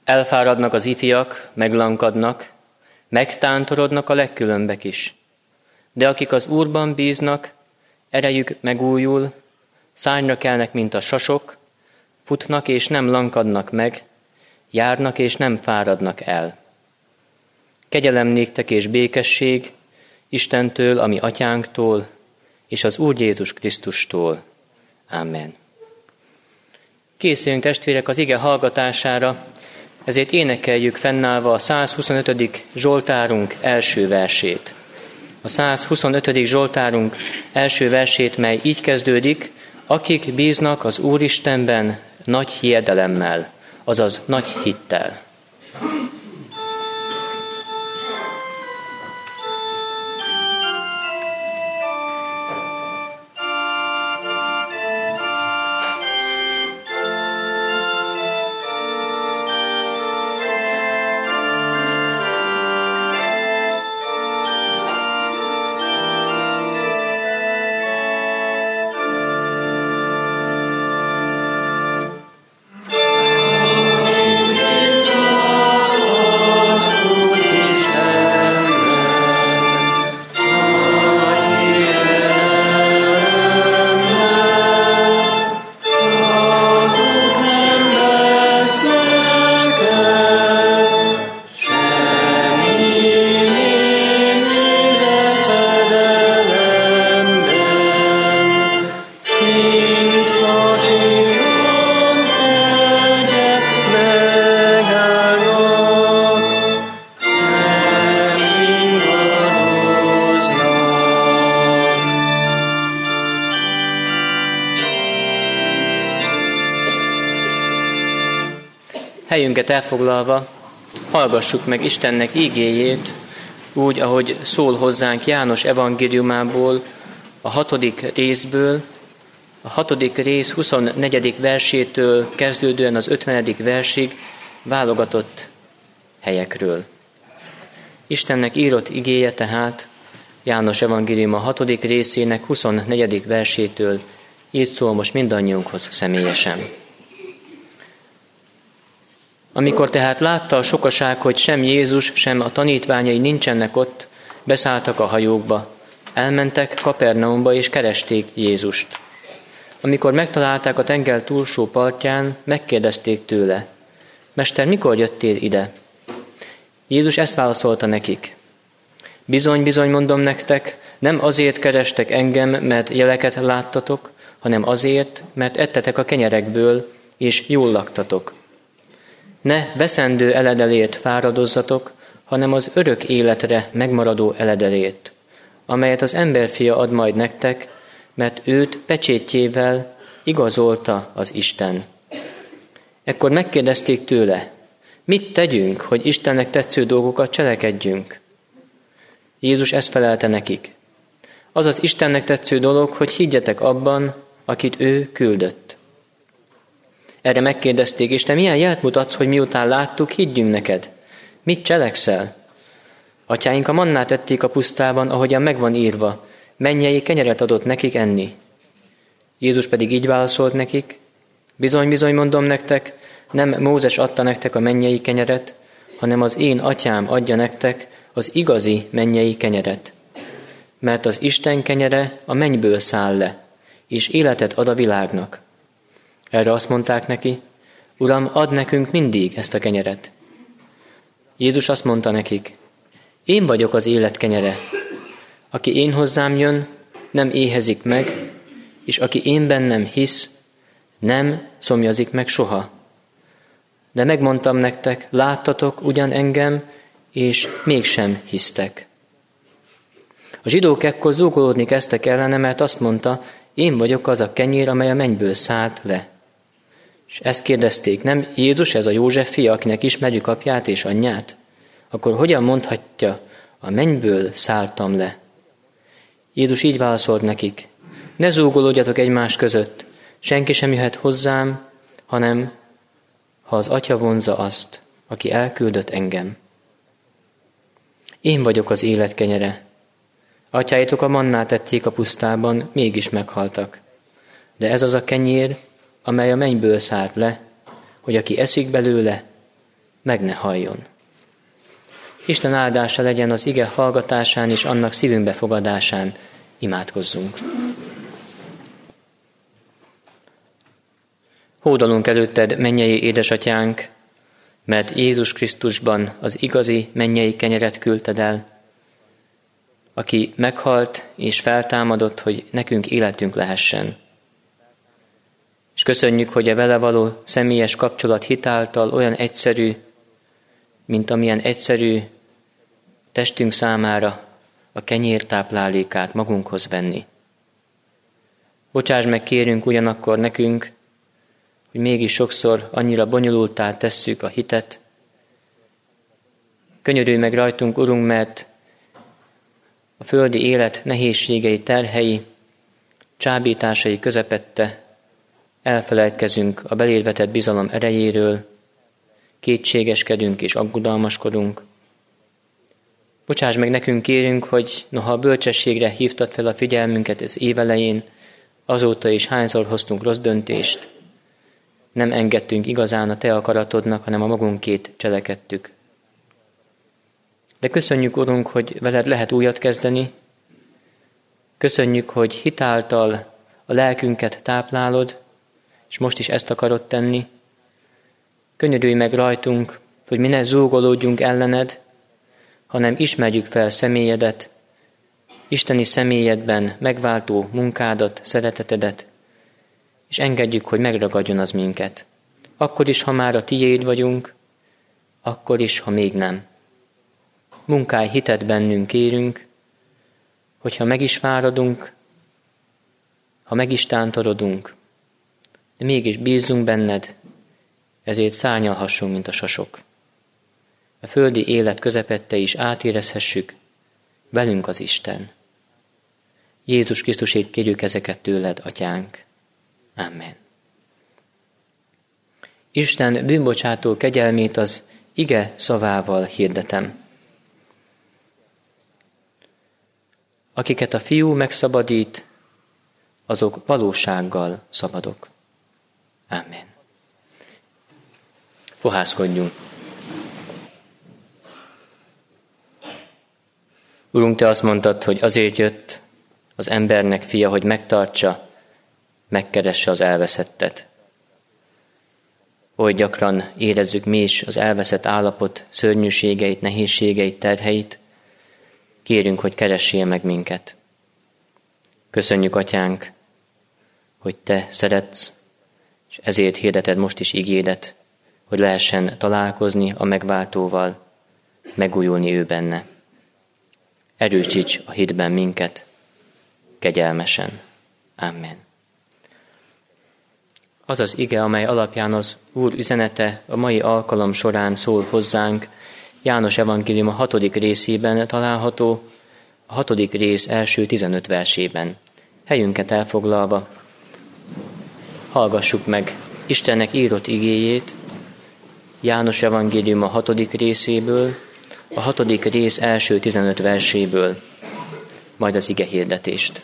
Elfáradnak az ifjak, meglankadnak, megtántorodnak a legkülönbek is. De akik az Úrban bíznak, erejük megújul, szárnyra kelnek, mint a sasok, futnak és nem lankadnak meg, járnak és nem fáradnak el. Kegyelem néktek és békesség Istentől, ami atyánktól, és az Úr Jézus Krisztustól. Amen. Készüljünk, testvérek, az ige hallgatására, ezért énekeljük fennállva a 125. Zsoltárunk első versét. A 125. Zsoltárunk első versét, mely így kezdődik: akik bíznak az Úristenben nagy hiedelemmel, azaz nagy hittel. Helyünket elfoglalva, hallgassuk meg Istennek ígéjét, úgy, ahogy szól hozzánk János evangéliumából, a 6. részből, a 6. rész 24. versétől kezdődően az 50. versig válogatott helyekről. Istennek írott igéje tehát János evangélium a 6. részének 24. versétől, így szól most mindannyiunkhoz személyesen. Amikor tehát látta a sokaság, hogy sem Jézus, sem a tanítványai nincsenek ott, beszálltak a hajókba, elmentek Kapernaumba és keresték Jézust. Amikor megtalálták a tenger túlsó partján, megkérdezték tőle: Mester, mikor jöttél ide? Jézus ezt válaszolta nekik: Bizony, bizony mondom nektek, nem azért kerestek engem, mert jeleket láttatok, hanem azért, mert ettetek a kenyerekből, és jól laktatok. Ne veszendő eledelért fáradozzatok, hanem az örök életre megmaradó eledelért, amelyet az emberfia ad majd nektek, mert őt pecsétjével igazolta az Isten. Ekkor megkérdezték tőle: mit tegyünk, hogy Istennek tetsző dolgokat cselekedjünk? Jézus ezt felelte nekik: az az Istennek tetsző dolog, hogy higgyetek abban, akit ő küldött. Erre megkérdezték: és te milyen jelt mutatsz, hogy miután láttuk, higgyünk neked? Mit cselekszel? Atyáink a mannát ették a pusztában, ahogyan megvan írva, mennyei kenyeret adott nekik enni. Jézus pedig így válaszolt nekik: bizony, bizony mondom nektek, nem Mózes adta nektek a mennyei kenyeret, hanem az én atyám adja nektek az igazi mennyei kenyeret. Mert az Isten kenyere a mennyből száll le, és életet ad a világnak. Erre azt mondták neki: Uram, add nekünk mindig ezt a kenyeret. Jézus azt mondta nekik: én vagyok az élet kenyere. Aki én hozzám jön, nem éhezik meg, és aki én bennem hisz, nem szomjazik meg soha. De megmondtam nektek, láttatok ugyan engem, és mégsem hisztek. A zsidók ekkor zúgolódni kezdtek ellene, mert azt mondta: én vagyok az a kenyér, amely a mennyből szállt le. És ezt kérdezték: nem Jézus ez a József fia, akinek ismerjük apját és anyját? Akkor hogyan mondhatja, a mennyből szálltam le? Jézus így válaszolt nekik: ne zúgolódjatok egymás között, senki sem jöhet hozzám, hanem ha az Atya vonzza azt, aki elküldött engem. Én vagyok az élet kenyere. Atyáitok a mannát ették a pusztában, mégis meghaltak. De ez az a kenyér, amely a mennyből szállt le, hogy aki eszik belőle, meg ne halljon. Isten áldása legyen az ige hallgatásán és annak szívünkbe fogadásán. Imádkozzunk. Hódolunk előtted, mennyei édesatyánk, mert Jézus Krisztusban az igazi mennyei kenyeret küldted el, aki meghalt és feltámadott, hogy nekünk életünk lehessen. És köszönjük, hogy a vele való személyes kapcsolat hitáltal olyan egyszerű, mint amilyen egyszerű testünk számára a kenyér táplálékát magunkhoz venni. Bocsáss meg, kérünk ugyanakkor nekünk, hogy mégis sokszor annyira bonyolulttá tesszük a hitet. Könyörülj meg rajtunk, Urunk, mert a földi élet nehézségei, terhei, csábításai közepette elfelejtkezünk a beléd vetett bizalom erejéről, kétségeskedünk és aggodalmaskodunk. Bocsáss meg nekünk, kérünk, hogy noha a bölcsességre hívtad fel a figyelmünket az évelején, azóta is hányszor hoztunk rossz döntést, nem engedtünk igazán a te akaratodnak, hanem a magunkét cselekedtük. De köszönjük, Urunk, hogy veled lehet újat kezdeni. Köszönjük, hogy hitáltal a lelkünket táplálod, és most is ezt akarod tenni. Könyörülj meg rajtunk, hogy mi ne zúgolódjunk ellened, hanem ismerjük fel személyedet, isteni személyedben megváltó munkádat, szeretetedet, és engedjük, hogy megragadjon az minket. Akkor is, ha már a tiéd vagyunk, akkor is, ha még nem. Munkálj hitet bennünk, kérünk, hogyha meg is fáradunk, ha meg is tántorodunk, de mégis bízzunk benned, ezért szárnyalhassunk, mint a sasok. A földi élet közepette is átérezhessük, velünk az Isten. Jézus Krisztusért kérjük ezeket tőled, Atyánk. Amen. Isten bűnbocsátó kegyelmét az ige szavával hirdetem. Akiket a Fiú megszabadít, azok valósággal szabadok. Amen. Fohászkodjunk. Urunk, te azt mondtad, hogy azért jött az embernek fia, hogy megtartsa, megkeresse az elveszettet. Oly gyakran érezzük mi is az elveszett állapot szörnyűségeit, nehézségeit, terheit. Kérünk, hogy keressél meg minket. Köszönjük, Atyánk, hogy te szeretsz, és ezért hirdeted most is igédet, hogy lehessen találkozni a megváltóval, megújulni ő benne. Erősíts a hitben minket, kegyelmesen. Amen. Az az ige, amely alapján az Úr üzenete a mai alkalom során szól hozzánk, János evangélium a 6. részében található, a 6. rész első 15 versében. Helyünket elfoglalva, hallgassuk meg Istennek írott igéjét, János evangélium a 6. részéből, a 6. rész első 15 verséből, majd az ige hirdetést.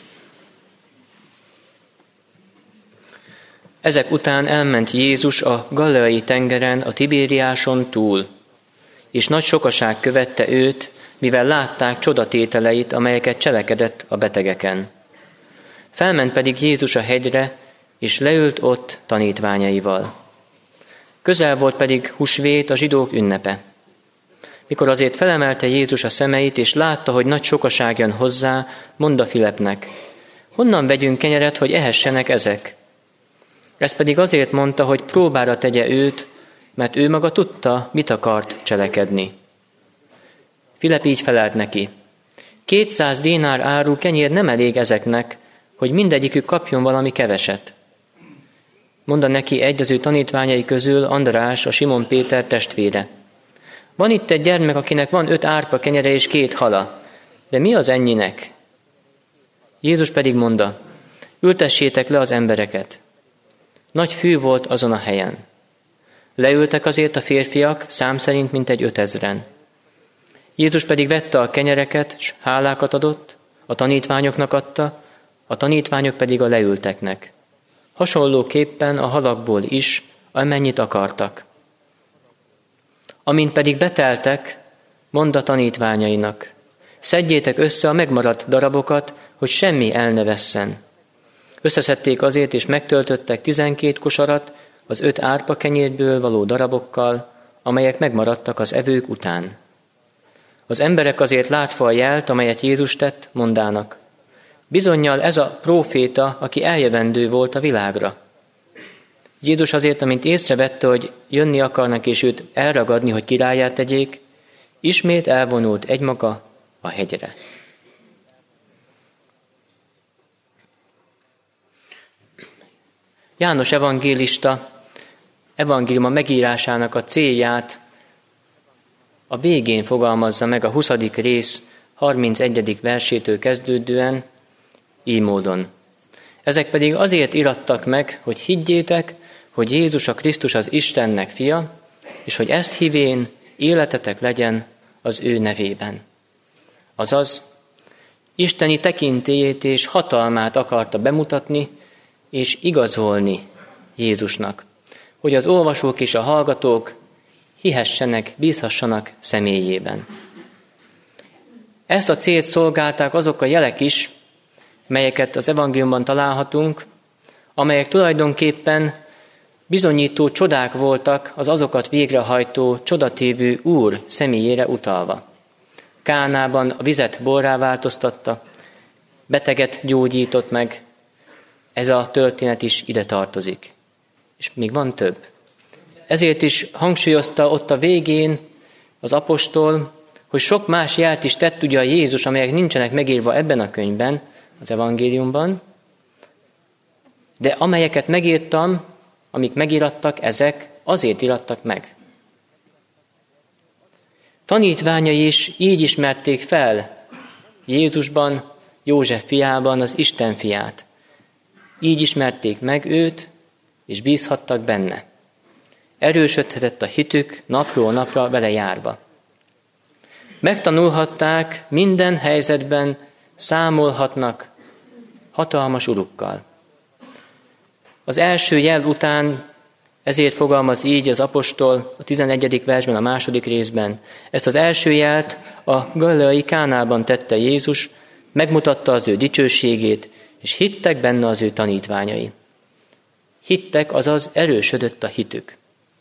Ezek után elment Jézus a Galileai tengeren, a Tibériáson túl, és nagy sokaság követte őt, mivel látták csodatételeit, amelyeket cselekedett a betegeken. Felment pedig Jézus a hegyre, és leült ott tanítványaival. Közel volt pedig húsvét, a zsidók ünnepe. Mikor azért felemelte Jézus a szemeit, és látta, hogy nagy sokaság jön hozzá, mondta Filipnek: honnan vegyünk kenyeret, hogy ehessenek ezek? Ezt pedig azért mondta, hogy próbára tegye őt, mert ő maga tudta, mit akart cselekedni. Filip így felelt neki: 200 dénár áru kenyér nem elég ezeknek, hogy mindegyikük kapjon valami keveset. Mondta neki egy az ő tanítványai közül, András, a Simon Péter testvére: van itt egy gyermek, akinek van 5 árpa kenyere és 2 hala, de mi az ennyinek? Jézus pedig mondta: ültessétek le az embereket. Nagy fű volt azon a helyen. Leültek azért a férfiak, szám szerint mintegy 5000-en. Jézus pedig vette a kenyereket, s hálákat adott, a tanítványoknak adta, a tanítványok pedig a leülteknek. Hasonlóképpen a halakból is, amennyit akartak. Amint pedig beteltek, mondd a tanítványainak, szedjétek össze a megmaradt darabokat, hogy semmi el ne vesszen. Összeszedték azért, és megtöltöttek 12 kosarat az 5 árpa kenyérből való darabokkal, amelyek megmaradtak az evők után. Az emberek azért látva a jelt, amelyet Jézus tett, mondának, bizonnyal ez a próféta, aki eljövendő volt a világra. Jézus azért, amint észrevette, hogy jönni akarnak, és őt elragadni, hogy királlyá tegyék, ismét elvonult egymaga a hegyre. János evangélista evangéliuma megírásának a célját a végén fogalmazza meg a 20. rész 31. versétől kezdődően, így módon. Ezek pedig azért irattak meg, hogy higgyétek, hogy Jézus a Krisztus az Istennek fia, és hogy ezt hívén életetek legyen az ő nevében. Azaz, isteni tekintélyét és hatalmát akarta bemutatni és igazolni Jézusnak, hogy az olvasók és a hallgatók hihessenek, bízhassanak személyében. Ezt a célt szolgálták azok a jelek is, melyeket az evangéliumban találhatunk, amelyek tulajdonképpen bizonyító csodák voltak az azokat végrehajtó csodatévő Úr személyére utalva. Kánában a vizet borrá változtatta, beteget gyógyított meg, ez a történet is ide tartozik. És még van több. Ezért is hangsúlyozta ott a végén az apostol, hogy sok más jelt is tett ugye a Jézus, amelyek nincsenek megírva ebben a könyvben, az evangéliumban, de amelyeket megírtam, amik megirattak, ezek azért irattak meg. Tanítványai is így ismerték fel Jézusban, József fiában az Isten fiát. Így ismerték meg őt, és bízhattak benne. Erősödhetett a hitük napról napra vele járva. Megtanulhatták, minden helyzetben számolhatnak hatalmas urukkal. Az első jel után ezért fogalmaz így az apostol a 11. versben, a második részben. Ezt az első jelt a galileai Kánában tette Jézus, megmutatta az ő dicsőségét, és hittek benne az ő tanítványai. Hittek, azaz erősödött a hitük.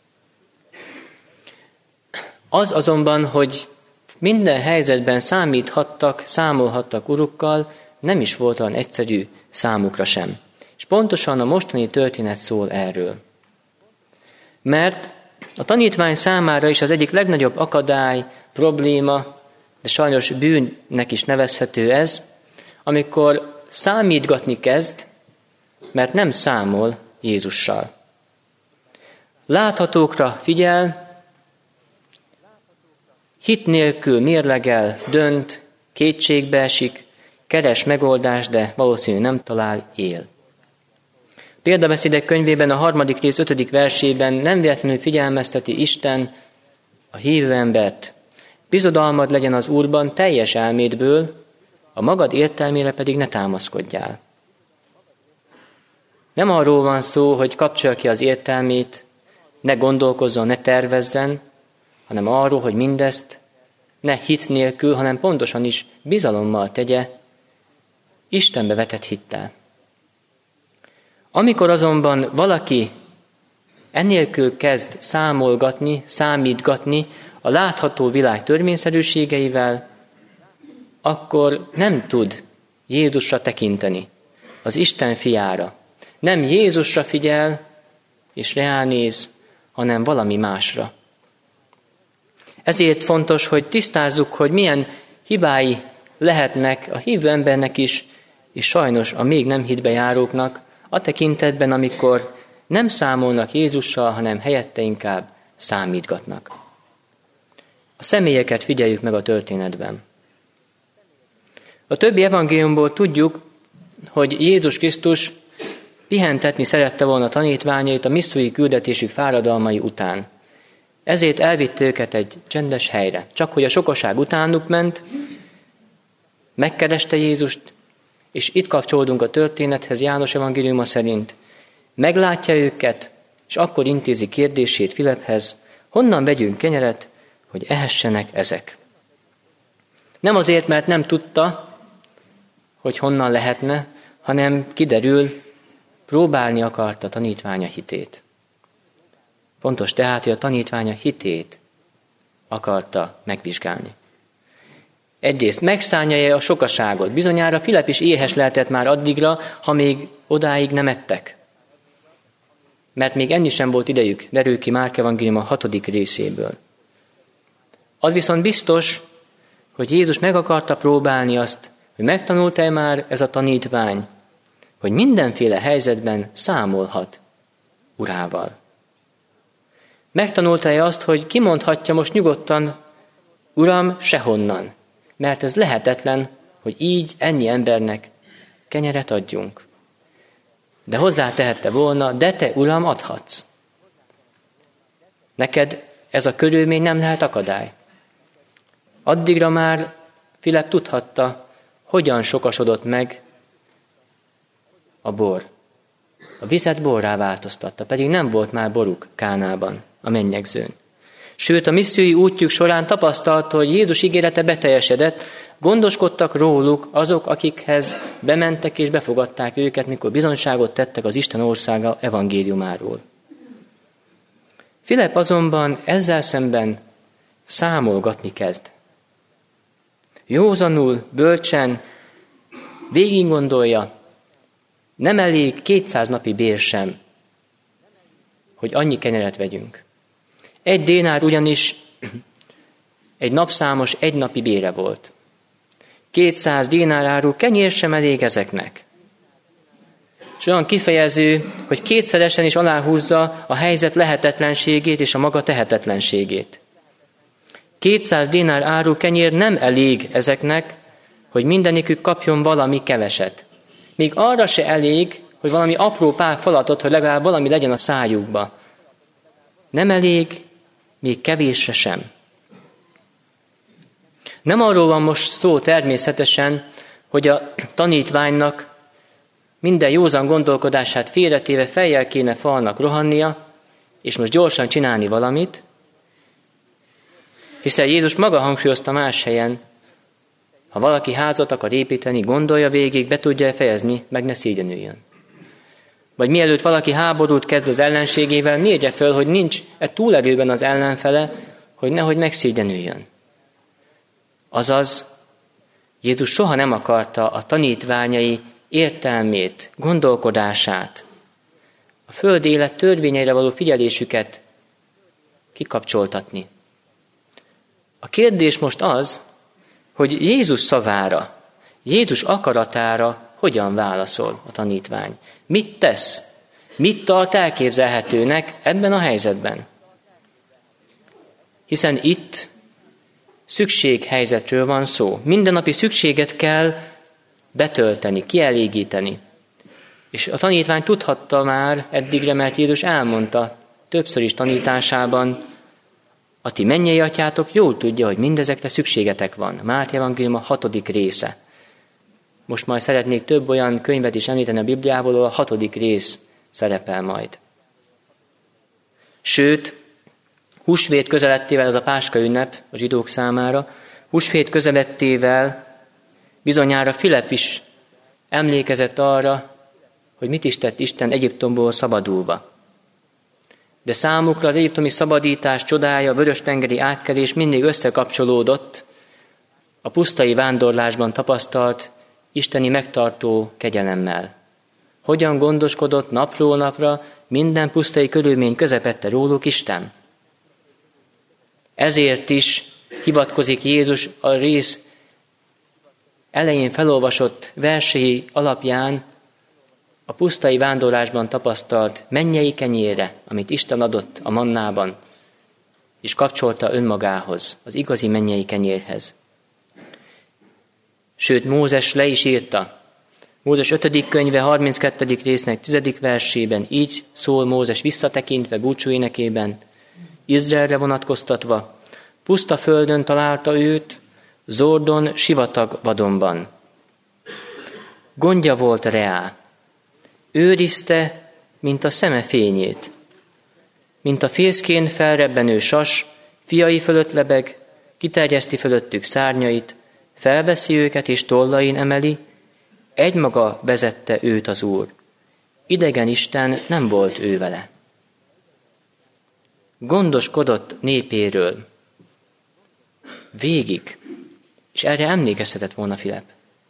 Az azonban, hogy minden helyzetben számolhattak urukkal, nem is volt olyan egyszerű számukra sem. És pontosan a mostani történet szól erről. Mert a tanítvány számára is az egyik legnagyobb akadály, probléma, de sajnos bűnnek is nevezhető ez, amikor számítgatni kezd, mert nem számol Jézussal. Láthatókra figyel, hit nélkül mérlegel, dönt, kétségbe esik, keres megoldást, de valószínűleg nem talál, él. Példabeszédek könyvében a 3. rész 5. versében nem véletlenül figyelmezteti Isten a hívő embert. Bizodalmad legyen az Úrban teljes elmédből, a magad értelmére pedig ne támaszkodjál. Nem arról van szó, hogy kapcsolja ki az értelmét, ne gondolkozzon, ne tervezzen, hanem arról, hogy mindezt ne hit nélkül, hanem pontosan is bizalommal tegye, Istenbe vetett hittel. Amikor azonban valaki ennélkül kezd számolgatni, számítgatni a látható világ törvényszerűségeivel, akkor nem tud Jézusra tekinteni, az Isten fiára. Nem Jézusra figyel és ránéz, hanem valami másra. Ezért fontos, hogy tisztázzuk, hogy milyen hibái lehetnek a hívő embernek is, és sajnos a még nem hitbe járóknak, a tekintetben, amikor nem számolnak Jézussal, hanem helyette inkább számítgatnak. A személyeket figyeljük meg a történetben. A többi evangéliumból tudjuk, hogy Jézus Krisztus pihentetni szerette volna a tanítványait a missziói küldetésük fáradalmai után. Ezért elvitte őket egy csendes helyre. Csak hogy a sokaság utánuk ment, megkereste Jézust, és itt kapcsolódunk a történethez János evangéliuma szerint. Meglátja őket, és akkor intézi kérdését Filiphez, honnan vegyünk kenyeret, hogy ehessenek ezek. Nem azért, mert nem tudta, hogy honnan lehetne, hanem kiderül, próbálni akarta a tanítványa hitét. Fontos tehát, hogy a tanítványa hitét akarta megvizsgálni. Egyrészt megszánja a sokaságot. Bizonyára Filip is éhes lehetett már addigra, ha még odáig nem ettek. Mert még enni sem volt idejük, derül ki Márk evangélium a 6. részéből. Az viszont biztos, hogy Jézus meg akarta próbálni azt, hogy megtanulta-e már ez a tanítvány, hogy mindenféle helyzetben számolhat Urával. Megtanulta-e azt, hogy kimondhatja most nyugodtan, Uram, sehonnan, mert ez lehetetlen, hogy így ennyi embernek kenyeret adjunk. De hozzátehette volna, de te, Uram, adhatsz. Neked ez a körülmény nem lehet akadály. Addigra már Filip tudhatta, hogyan sokasodott meg a bor. A vizet borrá változtatta, pedig nem volt már boruk Kánában, a mennyegzőn. Sőt, a missziói útjuk során tapasztalta, hogy Jézus ígérete beteljesedett, gondoskodtak róluk azok, akikhez bementek és befogadták őket, mikor bizonyságot tettek az Isten országa evangéliumáról. Filip azonban ezzel szemben számolgatni kezd. Józanul, bölcsen, végig gondolja, nem elég 200 napi bér sem, hogy annyi kenyeret vegyünk. 1 dénár ugyanis egy napszámos egynapi bére volt. 200 dénár áru kenyér sem elég ezeknek. És olyan kifejező, hogy kétszeresen is aláhúzza a helyzet lehetetlenségét és a maga tehetetlenségét. 200 dénár áru kenyér nem elég ezeknek, hogy mindenikük kapjon valami keveset. Még arra se elég, hogy valami apró pár falatot, hogy legalább valami legyen a szájukba. Nem elég, még kevésre sem. Nem arról van most szó természetesen, hogy a tanítványnak minden józan gondolkodását félretéve fejjel kéne falnak rohannia, és most gyorsan csinálni valamit, hiszen Jézus maga hangsúlyozta más helyen, ha valaki házat akar építeni, gondolja végig, be tudja fejezni, meg ne szégyenüljön. Vagy mielőtt valaki háborút kezd az ellenségével, mérje föl, hogy nincs túlerőben az ellenfele, hogy nehogy megszégyenüljön. Azaz, Jézus soha nem akarta a tanítványai értelmét, gondolkodását, a föld élet törvényeire való figyelésüket kikapcsoltatni. A kérdés most az, hogy Jézus szavára, Jézus akaratára hogyan válaszol a tanítvány. Mit tesz? Mit tart elképzelhetőnek ebben a helyzetben? Hiszen itt szükséghelyzetről van szó. Mindennapi szükséget kell betölteni, kielégíteni. És a tanítvány tudhatta már eddigre, mert Jézus elmondta többször is tanításában, a ti mennyei atyátok jól tudja, hogy mindezekre szükségetek van. Máté evangélium a 6. része. Most majd szeretnék több olyan könyvet is említeni a Bibliából, ahol a 6. rész szerepel majd. Sőt, húsvét közelettével, ez a Páska ünnep a zsidók számára, húsvét közelettével bizonyára Filip is emlékezett arra, hogy mit is tett Isten Egyiptomból szabadulva. De számukra az egyiptomi szabadítás csodája, a vörös-tengeri átkelés mindig összekapcsolódott a pusztai vándorlásban tapasztalt isteni megtartó kegyelemmel. Hogyan gondoskodott napról napra minden pusztai körülmény közepette róluk Isten? Ezért is hivatkozik Jézus a rész elején felolvasott versei alapján a pusztai vándorlásban tapasztalt mennyei kenyérre, amit Isten adott a mannában, és kapcsolta önmagához, az igazi mennyei kenyérhez. Sőt, Mózes le is írta. Mózes 5. könyve 32. résznek 10. versében így szól Mózes visszatekintve búcsúénekében, Izraelre vonatkoztatva, puszta földön találta őt, Zordon sivatag vadonban. Gondja volt reá, őrizte, mint a szeme fényét, mint a fészkén felrebbenő sas, Fiai fölött lebeg, kiterjeszti fölöttük szárnyait, felveszi őket és tollain emeli, egymaga vezette őt az Úr. Idegen Isten nem volt ő vele. Gondoskodott népéről végig, és erre emlékeztetett volna Filip.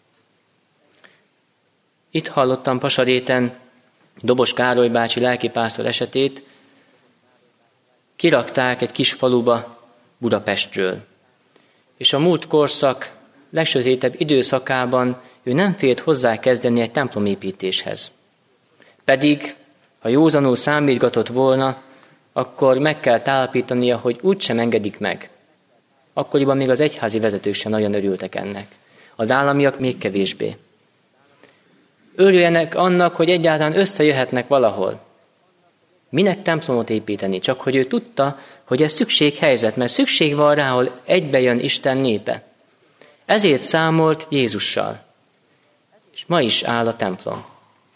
Itt hallottam Pasaréten Dobos Károly bácsi lelkipásztor esetét, kirakták egy kis faluba Budapestről. És a múlt korszak legsötétebb időszakában ő nem félt hozzá kezdeni egy templomépítéshez. Pedig, ha józanul számítgatott volna, akkor meg kell állapítania, hogy úgysem engedik meg. Akkoriban még az egyházi vezetők sem nagyon örültek ennek. Az államiak még kevésbé. Örüljenek annak, hogy egyáltalán összejöhetnek valahol. Minek templomot építeni? Csak hogy ő tudta, hogy ez szükséghelyzet, mert szükség van rá, ahol egybejön Isten népe. Ezért számolt Jézussal. És ma is áll a templom.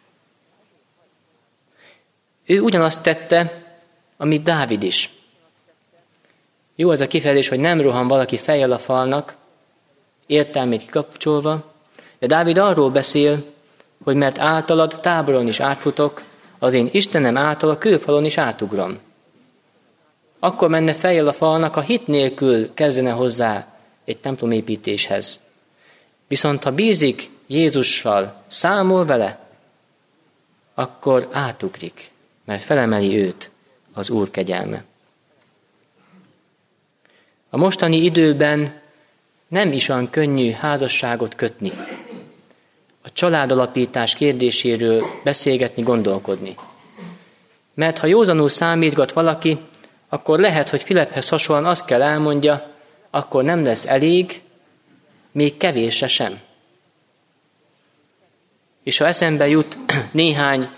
Ő ugyanazt tette, amit Dávid is. Jó az a kifejezés, hogy nem rohan valaki fejjel a falnak, értelmét kikapcsolva, de Dávid arról beszél, hogy mert általad táboron is átfutok, az én Istenem által a kőfalon is átugrom. Akkor menne fejjel a falnak, ha hit nélkül kezdene hozzá egy templomépítéshez. Viszont ha bízik Jézussal, számol vele, akkor átugrik, mert felemeli őt az Úr kegyelme. A mostani időben nem is olyan könnyű házasságot kötni. A családalapítás kérdéséről beszélgetni, gondolkodni. Mert ha józanul számítgat valaki, akkor lehet, hogy Filiphez hasonlóan azt kell elmondja, akkor nem lesz elég, még kevésre sem. És ha eszembe jut néhány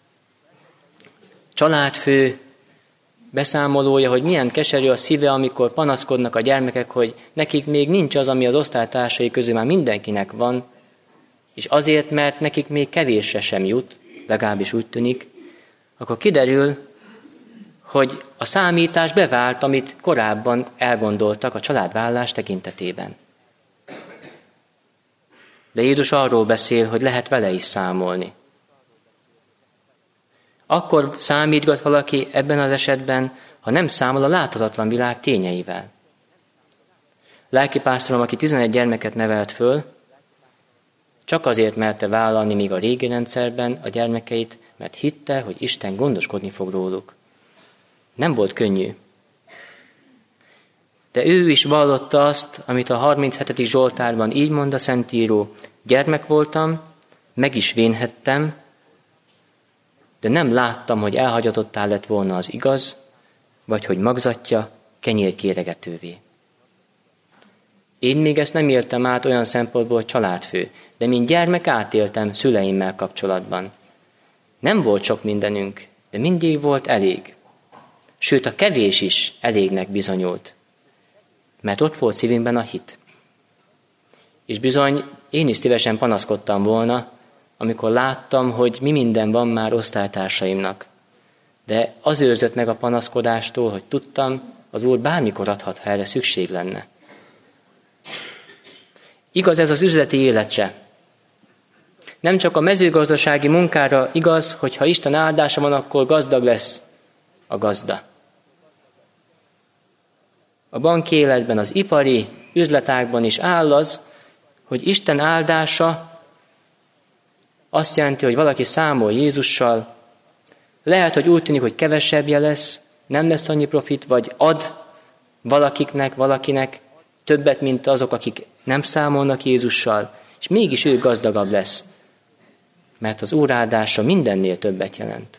családfő beszámolója, hogy milyen keserű a szíve, amikor panaszkodnak a gyermekek, hogy nekik még nincs az, ami az osztálytársai közül már mindenkinek van, és azért, mert nekik még kevésre sem jut, legalábbis úgy tűnik, akkor kiderül, hogy a számítás bevált, amit korábban elgondoltak a családvállás tekintetében. De Jézus arról beszél, hogy lehet vele is számolni. Akkor számítgat valaki ebben az esetben, ha nem számol a láthatatlan világ tényeivel. Lelkipásztorom, aki 11 gyermeket nevelt föl, csak azért merte vállalni még a régi rendszerben a gyermekeit, mert hitte, hogy Isten gondoskodni fog róluk. Nem volt könnyű. De ő is vallotta azt, amit a 37. Zsoltárban így mond a Szentíró: gyermek voltam, meg is vénhettem, de nem láttam, hogy elhagyatottá lett volna az igaz, vagy hogy magzatja kenyérkéregetővé. Én még ezt nem éltem át olyan szempontból, hogy családfő, de mint gyermek átéltem szüleimmel kapcsolatban. Nem volt sok mindenünk, de mindig volt elég. Sőt, a kevés is elégnek bizonyult, mert ott volt szívünkben a hit. És bizony, én is szívesen panaszkodtam volna, amikor láttam, hogy mi minden van már osztálytársaimnak. De az őrzött meg a panaszkodástól, hogy tudtam, az Úr bármikor adhat, ha erre szükség lenne. Igaz ez az üzleti élet se. Nem csak a mezőgazdasági munkára igaz, hogy ha Isten áldása van, akkor gazdag lesz a gazda. A banki életben, az ipari üzletágban is áll az, hogy Isten áldása azt jelenti, hogy valaki számol Jézussal, lehet, hogy úgy tűnik, hogy kevesebbje lesz, nem lesz annyi profit, vagy ad valakinek többet, mint azok, akik nem számolnak Jézussal, és mégis ő gazdagabb lesz, mert az Úr áldása mindennél többet jelent.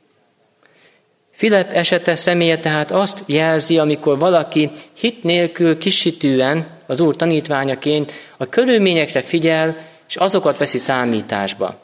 Filip esete személye tehát azt jelzi, amikor valaki hit nélkül kishitűen az Úr tanítványaként a körülményekre figyel, és azokat veszi számításba.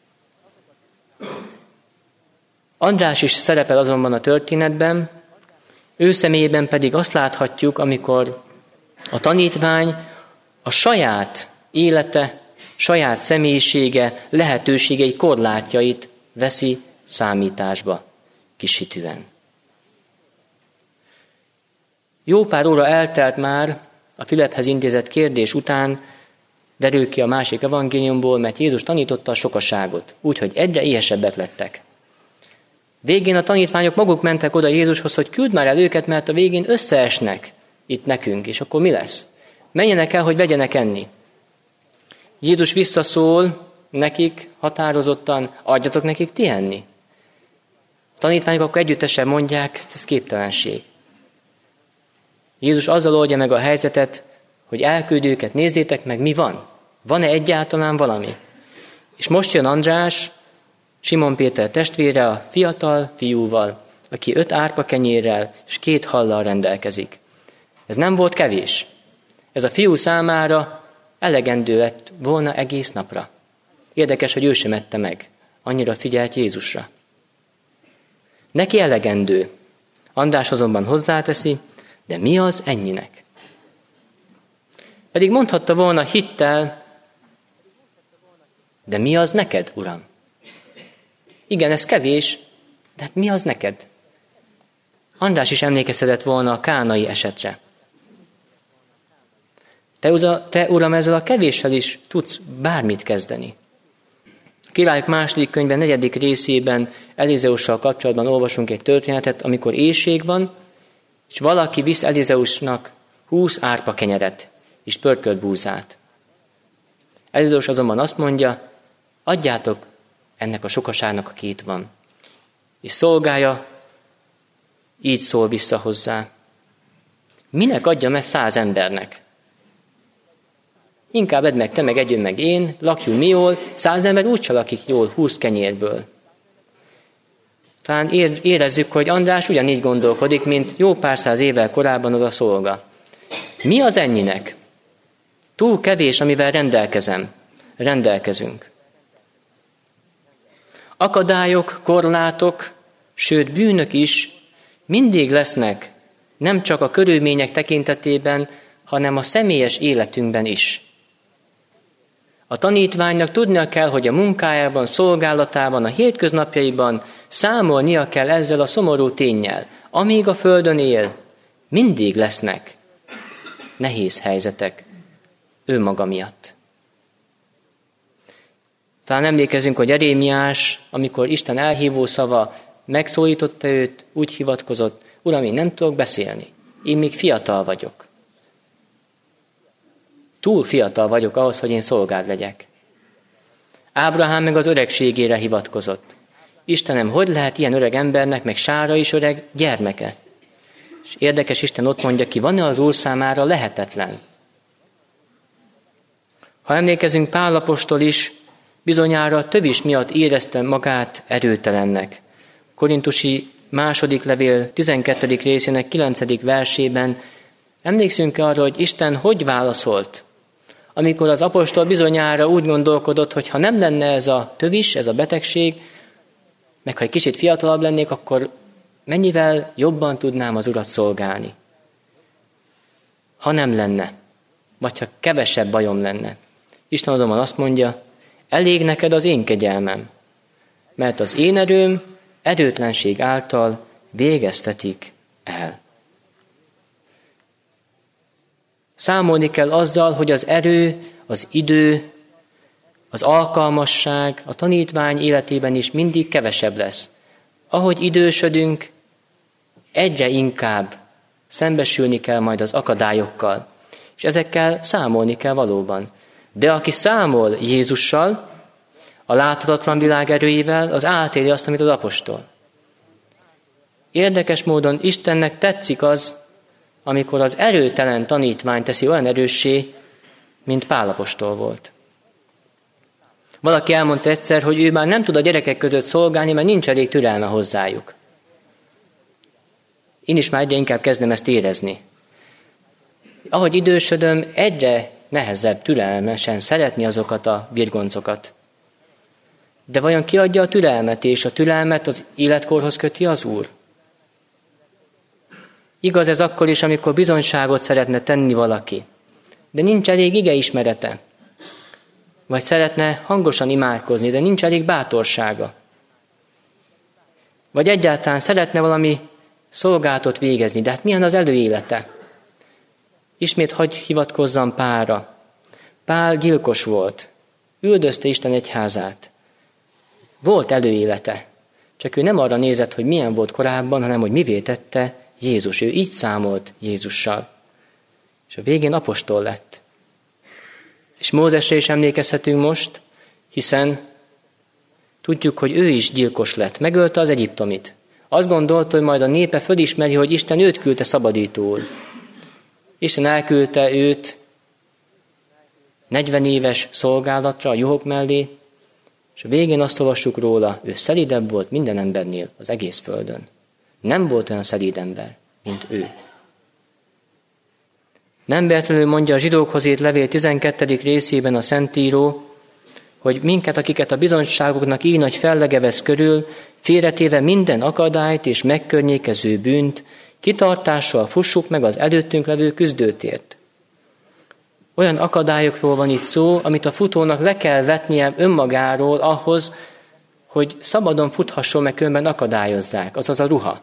András is szerepel azonban a történetben, ő személyében pedig azt láthatjuk, amikor a tanítvány a saját élete, saját személyisége, lehetőségei, korlátjait veszi számításba kishitűen. Jó pár óra eltelt már a Filiphez intézett kérdés után, derül ki a másik evangéliumból, mert Jézus tanította a sokaságot, úgyhogy egyre éhesebbek lettek. Végén a tanítványok maguk mentek oda Jézushoz, hogy küld már el őket, mert a végén összeesnek itt nekünk, és akkor mi lesz? Menjenek el, hogy vegyenek enni. Jézus visszaszól nekik határozottan, adjatok nekik ti enni. A tanítványok akkor együttesen mondják, ez képtelenség. Jézus azzal oldja meg a helyzetet, hogy elküld őket, nézzétek meg, mi van. Van-e egyáltalán valami? És most jön András, Simon Péter testvére a fiatal fiúval, aki 5 árpa kenyérrel és 2 hallal rendelkezik. Ez nem volt kevés. Ez a fiú számára elegendő lett volna egész napra. Érdekes, hogy ő sem ette meg. Annyira figyelt Jézusra. Neki elegendő. András azonban hozzáteszi, de mi az ennyinek? Pedig mondhatta volna hittel, de mi az neked, Uram? Igen, ez kevés, de hát mi az neked? András is emlékeztetett volna a kánai esetre. Te, Uram, ezzel a kevéssel is tudsz bármit kezdeni. A Királyok második könyve 4. részében Elizeussal kapcsolatban olvasunk egy történetet, amikor éhség van, és valaki visz Elizeusnak 20 árpa kenyeret és pörkölt búzát. Elizeus azonban azt mondja, adjátok ennek a sokaságnak, aki itt van. És szolgája így szól vissza hozzá. Minek adjam ezt 100 embernek? Inkább edd meg te, meg együnk meg én, lakjunk mi jól, 100 ember úgyse lakik jól 20 kenyérből. Talán érezzük, hogy András ugyanígy gondolkodik, mint jó pár száz évvel korábban az a szolga. Mi az ennyinek? Túl kevés, amivel rendelkezünk. Akadályok, korlátok, sőt bűnök is mindig lesznek, nem csak a körülmények tekintetében, hanem a személyes életünkben is. A tanítványnak tudnia kell, hogy a munkájában, szolgálatában, a hétköznapjaiban számolnia kell ezzel a szomorú ténnyel. Amíg a földön él, mindig lesznek nehéz helyzetek ő maga miatt. Talán emlékezünk, hogy Jerémiás, amikor Isten elhívó szava megszólította őt, úgy hivatkozott, Uram, én nem tudok beszélni, én még fiatal vagyok. Túl fiatal vagyok ahhoz, hogy én szolgád legyek. Ábrahám meg az öregségére hivatkozott. Istenem, hogy lehet ilyen öreg embernek, meg Sára is öreg gyermeke? És érdekes, Isten ott mondja ki, van-e az Úr számára lehetetlen? Ha emlékezünk Pál apostol is, bizonyára tövis miatt érezte magát erőtelennek. Korintusi második levél 12. részének 9. versében emlékszünk arra, hogy Isten hogy válaszolt, amikor az apostol bizonyára úgy gondolkodott, hogy ha nem lenne ez a tövis, ez a betegség, meg ha egy kicsit fiatalabb lennék, akkor mennyivel jobban tudnám az Urat szolgálni. Ha nem lenne, vagy ha kevesebb bajom lenne. Isten azonban azt mondja, elég neked az én kegyelmem, mert az én erőm erőtlenség által végeztetik el. Számolni kell azzal, hogy az erő, az idő, az alkalmasság a tanítvány életében is mindig kevesebb lesz. Ahogy idősödünk, egyre inkább szembesülni kell majd az akadályokkal, és ezekkel számolni kell valóban. De aki számol Jézussal, a láthatatlan világ erőivel, az átéli azt, amit az apostol. Érdekes módon Istennek tetszik az, amikor az erőtelen tanítvány teszi olyan erőssé, mint Pál apostol volt. Valaki elmondta egyszer, hogy ő már nem tud a gyerekek között szolgálni, mert nincs elég türelme hozzájuk. Én is már egyre inkább kezdem ezt érezni. Ahogy idősödöm, egyre nehezebb türelmesen szeretni azokat a birgoncokat. De vajon ki adja a türelmet, és a türelmet az életkorhoz köti az Úr? Igaz ez akkor is, amikor bizonyságot szeretne tenni valaki, de nincs elég igeismerete. Vagy szeretne hangosan imádkozni, de nincs elég bátorsága. Vagy egyáltalán szeretne valami szolgálatot végezni. De hát milyen az előélete? Ismét hagy hivatkozzam Pálra. Pál gyilkos volt. Üldözte Isten egyházát. Volt előélete. Csak ő nem arra nézett, hogy milyen volt korábban, hanem hogy mivé tette Jézus. Ő így számolt Jézussal. És a végén apostol lett. És Mózesre is emlékezhetünk most, hiszen tudjuk, hogy ő is gyilkos lett. Megölte az egyiptomit. Azt gondolta, hogy majd a népe fölismeri, hogy Isten őt küldte szabadítóul. Isten elküldte őt 40 éves szolgálatra a juhok mellé, és a végén azt olvassuk róla, ő szelídebb volt minden embernél az egész földön. Nem volt olyan szelíd ember, mint ő. Nem véletlenül mondja a zsidókhoz írt levél 12. részében a Szentíró, hogy minket, akiket a bizonyságoknak így nagy fellege vesz körül, félretéve minden akadályt és megkörnyékező bűnt, kitartással fussuk meg az előttünk levő küzdőtért. Olyan akadályokról van itt szó, amit a futónak le kell vetnie önmagáról ahhoz, hogy szabadon futhasson, meg különben akadályozzák, azaz a ruha.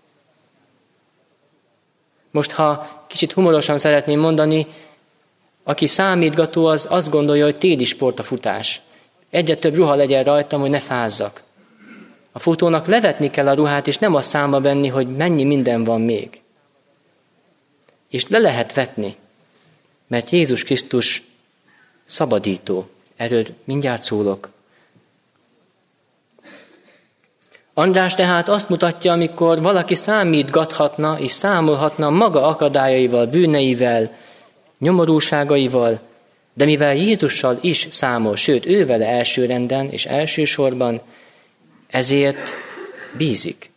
Most, ha kicsit humorosan szeretném mondani, aki számítgató, az azt gondolja, hogy téli sport a futás. Egyre több ruha legyen rajtam, hogy ne fázzak. A futónak levetni kell a ruhát, és nem a számba venni, hogy mennyi minden van még. És le lehet vetni, mert Jézus Krisztus szabadító. Erről mindjárt szólok. András tehát azt mutatja, amikor valaki számítgathatna és számolhatna maga akadályaival, bűneivel, nyomorúságaival, de mivel Jézussal is számol, sőt, ő vele elsőrenden és elsősorban, ezért bízik.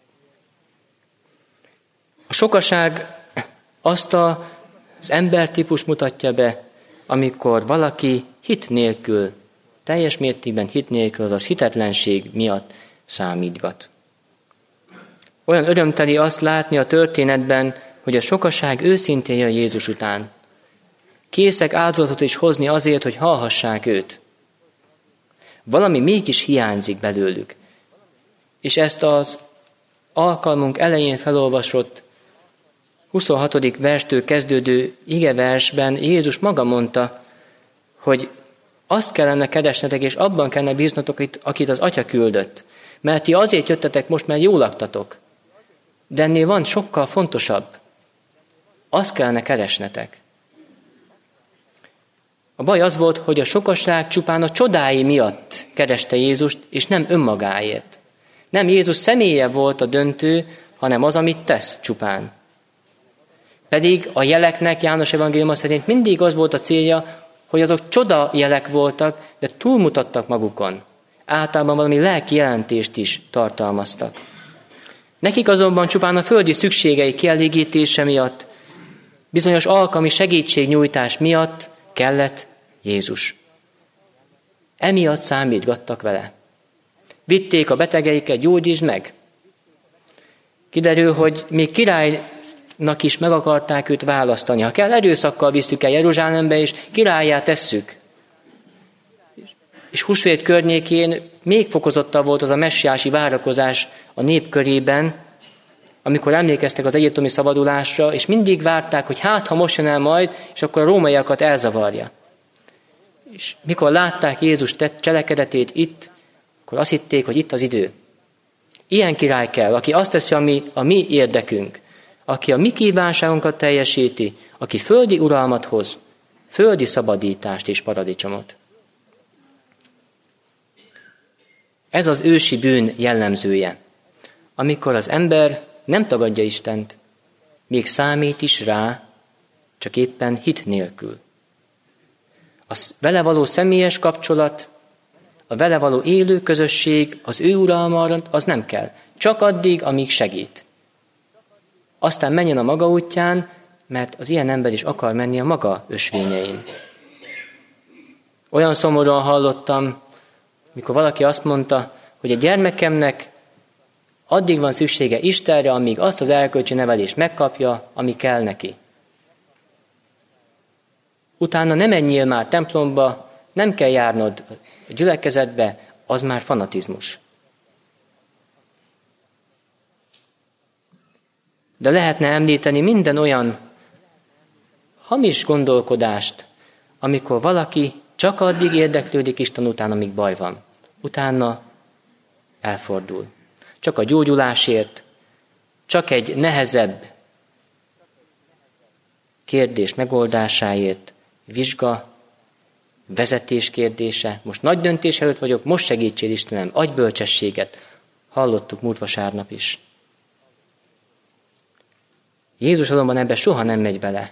A sokaság azt az embertípus mutatja be, amikor valaki hit nélkül, teljes mértékben hit nélkül, azaz hitetlenség miatt számítgat. Olyan örömteli azt látni a történetben, hogy a sokaság őszintén jön Jézus után. Készek áldozatot is hozni azért, hogy hallhassák őt. Valami mégis hiányzik belőlük. És ezt az alkalmunk elején felolvasott 26. verstől kezdődő igeversben Jézus maga mondta, hogy azt kellene keresnetek, és abban kellene bíznatok, akit az Atya küldött. Mert ti azért jöttetek most, mert jól laktatok. De ennél van sokkal fontosabb. Azt kellene keresnetek. A baj az volt, hogy a sokaság csupán a csodái miatt kereste Jézust, és nem önmagáért. Nem Jézus személye volt a döntő, hanem az, amit tesz csupán. Pedig a jeleknek János evangéliuma szerint mindig az volt a célja, hogy azok csoda jelek voltak, de túlmutattak magukon. Általában valami lelki jelentést is tartalmaztak. Nekik azonban csupán a földi szükségei kielégítése miatt, bizonyos alkalmi segítségnyújtás miatt kellett Jézus. Emiatt számítgattak vele. Vitték a betegeiket, gyógyítsd meg. Kiderül, hogy még királynak is meg akarták őt választani. Ha kell, erőszakkal visztük el Jeruzsálembe, és királlyá tesszük. És húsvét környékén még fokozottabb volt az a messiási várakozás a nép körében, amikor emlékeztek az egyiptomi szabadulásra, és mindig várták, hogy hát, ha most jön el majd, és akkor a rómaiakat elzavarja. És mikor látták Jézus cselekedetét itt, akkor azt hitték, hogy itt az idő. Ilyen király kell, aki azt teszi, ami a mi érdekünk, aki a mi kívánságunkat teljesíti, aki földi uralmat hoz, földi szabadítást és paradicsomot. Ez az ősi bűn jellemzője, amikor az ember nem tagadja Istent, még számít is rá, csak éppen hit nélkül. A vele való személyes kapcsolat, a vele való élő közösség, az ő uralma, az nem kell. Csak addig, amíg segít. Aztán menjen a maga útján, mert az ilyen ember is akar menni a maga ösvényein. Olyan szomorúan hallottam, mikor valaki azt mondta, hogy a gyermekemnek addig van szüksége Istenre, amíg azt az erkölcsi nevelést megkapja, ami kell neki. Utána nem menjél már templomba, nem kell járnod a gyülekezetbe, az már fanatizmus. De lehetne említeni minden olyan hamis gondolkodást, amikor valaki csak addig érdeklődik Isten után, amíg baj van. Utána elfordul. Csak a gyógyulásért, csak egy nehezebb kérdés megoldásáért, vizsga, vezetés kérdése. Most nagy döntés előtt vagyok, most segítsél Istenem, adj bölcsességet. Hallottuk múlt vasárnap is. Jézus azonban ebbe soha nem megy bele.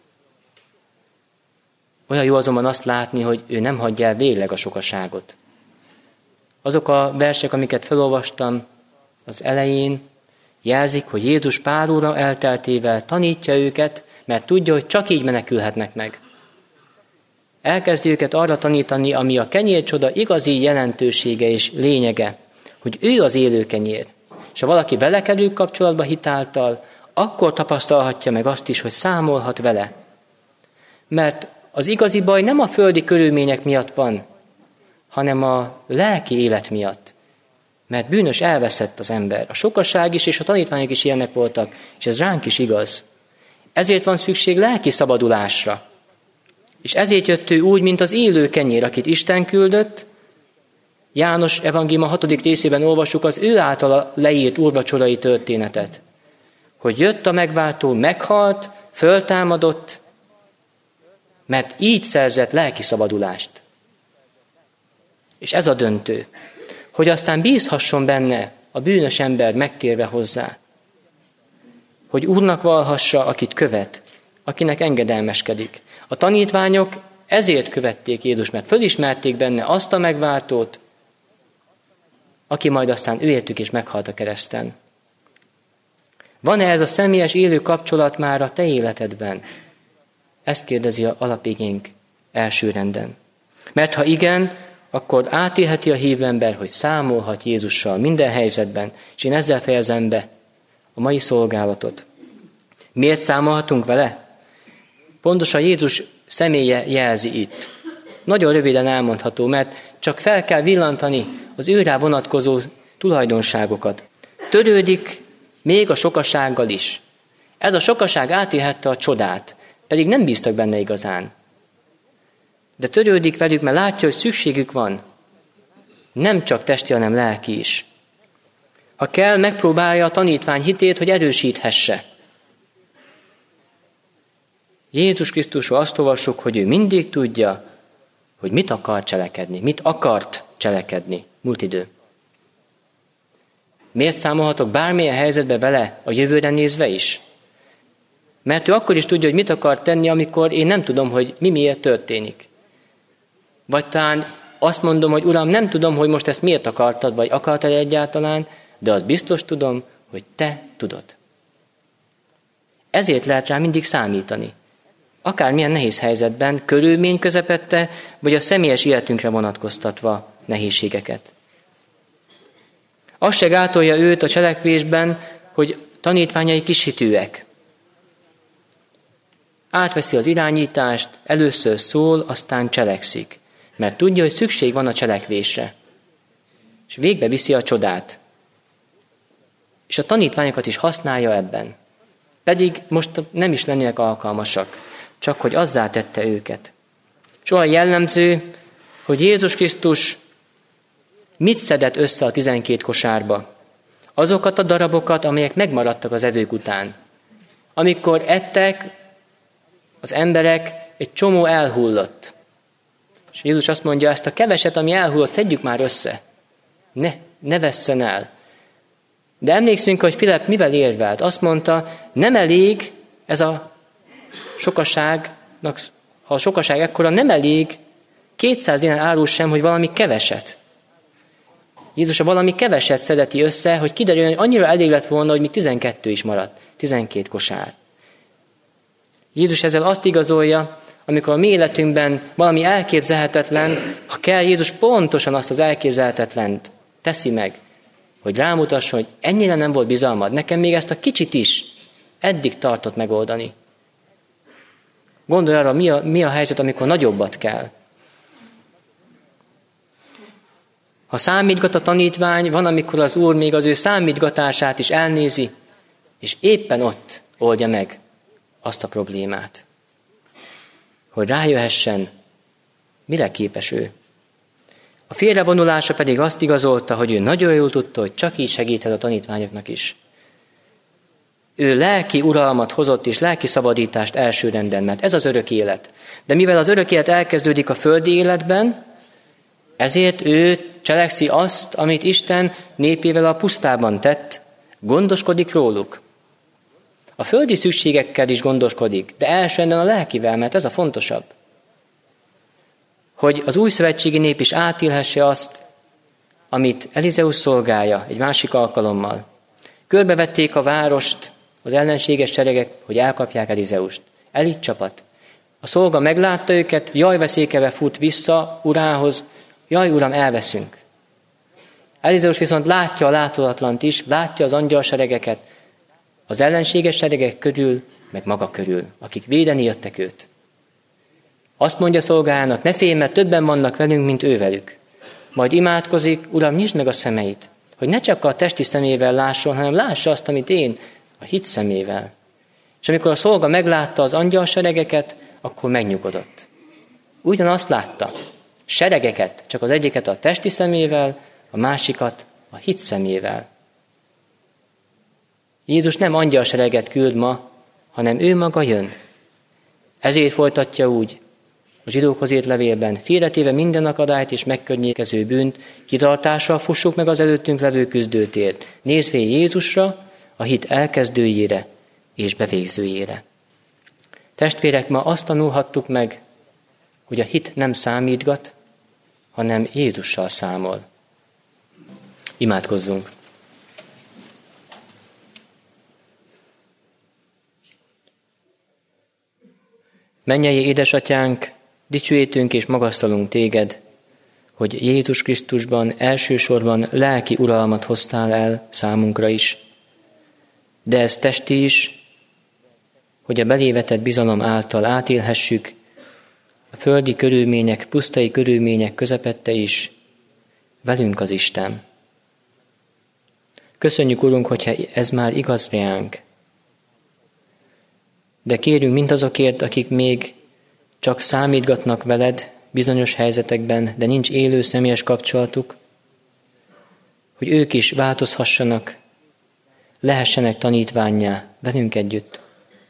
Olyan jó azonban azt látni, hogy ő nem hagyja el végleg a sokaságot. Azok a versek, amiket felolvastam az elején, jelzik, hogy Jézus pár óra elteltével tanítja őket, mert tudja, hogy csak így menekülhetnek meg. Elkezdi őket arra tanítani, ami a kenyércsoda igazi jelentősége és lényege, hogy ő az élő kenyér. És ha valaki vele kerül kapcsolatba hitáltal, akkor tapasztalhatja meg azt is, hogy számolhat vele. Mert az igazi baj nem a földi körülmények miatt van, hanem a lelki élet miatt. Mert bűnös, elveszett az ember. A sokaság is és a tanítványok is ilyenek voltak, és ez ránk is igaz. Ezért van szükség lelki szabadulásra. És ezért jött ő úgy, mint az élő kenyér, akit Isten küldött. János evangéliuma 6. részében olvassuk az ő általa leírt úrvacsorai történetet. Hogy jött a megváltó, meghalt, föltámadott, mert így szerzett lelki szabadulást. És ez a döntő, hogy aztán bízhasson benne a bűnös ember megtérve hozzá. Hogy úrnak vallhassa, akit követ, akinek engedelmeskedik. A tanítványok ezért követték Jézus, mert fölismerték benne azt a megváltót, aki majd aztán őértük is meghalt a kereszten. Van-e ez a személyes élő kapcsolat már a te életedben? Ezt kérdezi a alapigénk elsőrenden. Mert ha igen, akkor átélheti a hívő ember, hogy számolhat Jézussal minden helyzetben, és én ezzel fejezem be a mai szolgálatot. Miért számolhatunk vele? Pontosan Jézus személye jelzi itt. Nagyon röviden elmondható, mert csak fel kell villantani az őrá vonatkozó tulajdonságokat. Törődik még a sokasággal is. Ez a sokaság átélhette a csodát, pedig nem bíztak benne igazán. De törődik velük, mert látja, hogy szükségük van. Nem csak testi, hanem lelki is. Ha kell, megpróbálja a tanítvány hitét, hogy erősíthesse. Jézus Krisztusról azt olvassuk, hogy ő mindig tudja, hogy mit akar cselekedni, mit akart cselekedni. Múlt idő. Miért számolhatok bármilyen helyzetbe vele a jövőre nézve is? Mert ő akkor is tudja, hogy mit akar tenni, amikor én nem tudom, hogy mi miért történik. Vagy talán azt mondom, hogy Uram, nem tudom, hogy most ezt miért akartad, vagy akartad egyáltalán, de azt biztos tudom, hogy te tudod. Ezért lehet rá mindig számítani. Akármilyen nehéz helyzetben, körülmény közepette, vagy a személyes életünkre vonatkoztatva nehézségeket. Az se gátolja őt a cselekvésben, hogy tanítványai kishitűek. Átveszi az irányítást, először szól, aztán cselekszik. Mert tudja, hogy szükség van a cselekvésre. És végbe viszi a csodát. És a tanítványokat is használja ebben. Pedig most nem is lennének alkalmasak, csak hogy azzá tette őket. És olyan jellemző, hogy Jézus Krisztus mit szedett össze a 12 kosárba? Azokat a darabokat, amelyek megmaradtak az evők után. Amikor ettek, az emberek, egy csomó elhullott. És Jézus azt mondja, ezt a keveset, ami elhullott, szedjük már össze. Ne vesszen el. De emlékszünk, hogy Filip mivel érvelt. Azt mondta, nem elég ez a sokaságnak, ha a sokaság ekkora, nem elég 200 dinár árul sem, hogy valami keveset. Jézus a valami keveset szedeti össze, hogy kiderüljön, hogy annyira elég lett volna, hogy még 12 is maradt. 12 kosár. Jézus ezzel azt igazolja, amikor a mi életünkben valami elképzelhetetlen, ha kell, Jézus pontosan azt az elképzelhetetlent teszi meg, hogy rámutasson, hogy ennyire nem volt bizalmad. Nekem még ezt a kicsit is eddig tartott megoldani. Gondolj arra, mi a helyzet, amikor nagyobbat kell. Ha számítgat a tanítvány, van, amikor az Úr még az ő számítgatását is elnézi, és éppen ott oldja meg azt a problémát. Hogy rájöhessen, mire képes ő. A félrevonulása pedig azt igazolta, hogy ő nagyon jól tudta, hogy csak így segíthet a tanítványoknak is. Ő lelki uralmat hozott és lelki szabadítást elsőrenden, mert ez az örök élet. De mivel az örök élet elkezdődik a földi életben, ezért ő cselekszi azt, amit Isten népével a pusztában tett, gondoskodik róluk. A földi szükségekkel is gondoskodik, de elsőrenden a lelkivel, mert ez a fontosabb. Hogy az új szövetségi nép is átélhesse azt, amit Elizeus szolgálja egy másik alkalommal. Körbevették a várost az ellenséges seregek, hogy elkapják Elizeust. Elit csapat. A szolga meglátta őket, jaj veszélykelve fut vissza urához, jaj uram, elveszünk. Elizeus viszont látja a látodatlant is, látja az angyalseregeket, az ellenséges seregek körül, meg maga körül, akik védeni jöttek őt. Azt mondja szolgájának, ne félj, mert többen vannak velünk, mint ő velük. Majd imádkozik, uram, nyisd meg a szemeit, hogy ne csak a testi szemével lásson, hanem lássa azt, amit én, a hit szemével. És amikor a szolga meglátta az angyalseregeket, akkor megnyugodott. Ugyanazt látta, seregeket, csak az egyiket a testi szemével, a másikat a hit szemével. Jézus nem angyalsereget küld ma, hanem ő maga jön. Ezért folytatja úgy a zsidókhoz írt levélben, félretéve minden akadályt és megkörnyékező bűnt, kitartással fussuk meg az előttünk levő küzdőtért, nézvén Jézusra, a hit elkezdőjére és bevégzőjére. Testvérek, ma azt tanulhattuk meg, hogy a hit nem számítgat, hanem Jézussal számol. Imádkozzunk! Mennyei édesatyánk, dicsőítünk és magasztalunk téged, hogy Jézus Krisztusban elsősorban lelki uralmat hoztál el számunkra is, de ez testi is, hogy a belévetett bizalom által átélhessük a földi körülmények, pusztai körülmények közepette is, velünk az Isten. Köszönjük, Urunk, hogyha ez már igaz reánk. De kérünk mindazokért, akik még csak számítgatnak veled bizonyos helyzetekben, de nincs élő személyes kapcsolatuk, hogy ők is változhassanak, lehessenek tanítvánnyá velünk együtt.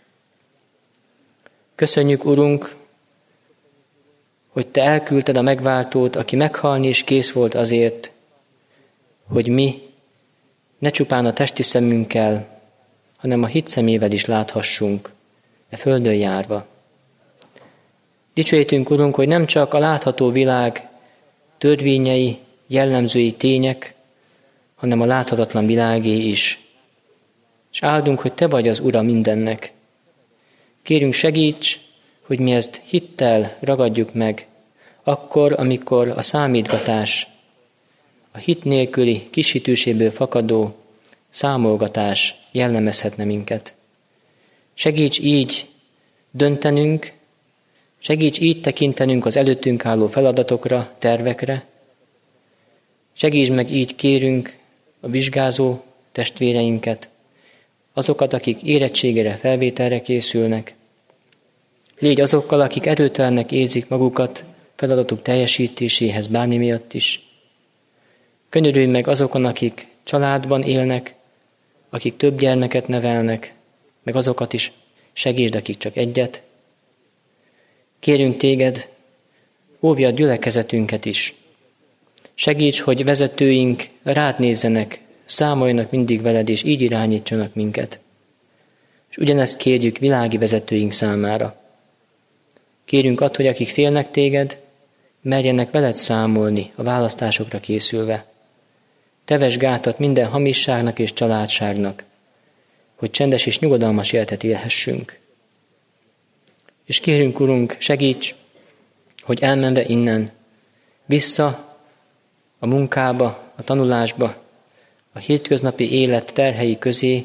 Köszönjük, Urunk, hogy Te elküldted a megváltót, aki meghalni is kész volt azért, hogy mi ne csupán a testi szemünkkel, hanem a hit szemével is láthassunk, e földön járva. Dicsőítünk, Urunk, hogy nem csak a látható világ törvényei, jellemzői tények, hanem a láthatatlan világé is. És áldunk, hogy Te vagy az Ura mindennek. Kérünk, segíts, hogy mi ezt hittel ragadjuk meg, akkor, amikor a számítgatás, a hit nélküli kishitűséből fakadó számolgatás jellemezhetne minket. Segíts így döntenünk, segíts így tekintenünk az előttünk álló feladatokra, tervekre. Segíts meg így kérünk a vizsgázó testvéreinket, azokat, akik érettségére, felvételre készülnek. Légy azokkal, akik erőtelennek érzik magukat feladatuk teljesítéséhez bármi miatt is. Könyörülj meg azokon, akik családban élnek, akik több gyermeket nevelnek, meg azokat is segítsd, akik csak egyet. Kérünk téged, óvj a gyülekezetünket is. Segíts, hogy vezetőink rád nézzenek, számoljanak mindig veled, és így irányítsanak minket. És ugyanezt kérjük világi vezetőink számára. Kérünk att, hogy akik félnek téged, merjenek veled számolni a választásokra készülve. Te vesd gátat minden hamisságnak és családságnak, hogy csendes és nyugodalmas életet élhessünk. És kérünk, Urunk, segíts, hogy elmenve innen, vissza a munkába, a tanulásba, a hétköznapi élet terhei közé,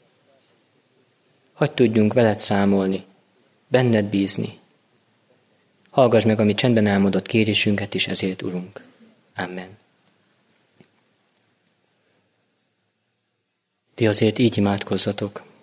hadd tudjunk veled számolni, benned bízni. Hallgass meg, amit csendben elmondott kérésünket is ezért, Urunk. Amen. Ti azért így imádkozzatok.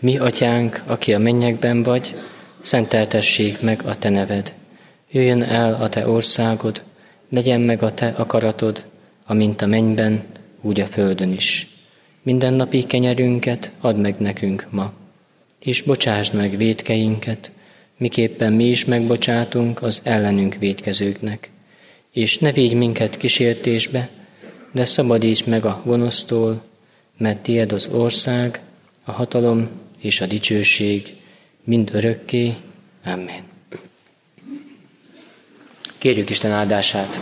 Mi atyánk, aki a mennyekben vagy, szenteltessék meg a te neved. Jöjjön el a te országod, legyen meg a te akaratod, amint a mennyben, úgy a földön is. Mindennapi kenyerünket add meg nekünk ma, és bocsásd meg vétkeinket, miképpen mi is megbocsátunk az ellenünk vétkezőknek. És ne védj minket kísértésbe, de szabadíts meg a gonosztól, mert tied az ország, a hatalom és a dicsőség mind örökké. Amen. Kérjük Isten áldását.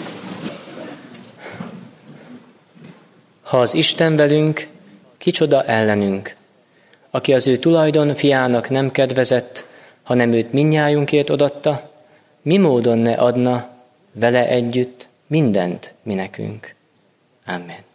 Ha az Isten velünk, kicsoda ellenünk? Aki az ő tulajdon fiának nem kedvezett, hanem őt mindnyájunkért odatta, mi módon ne adna vele együtt mindent mi nekünk? Amen.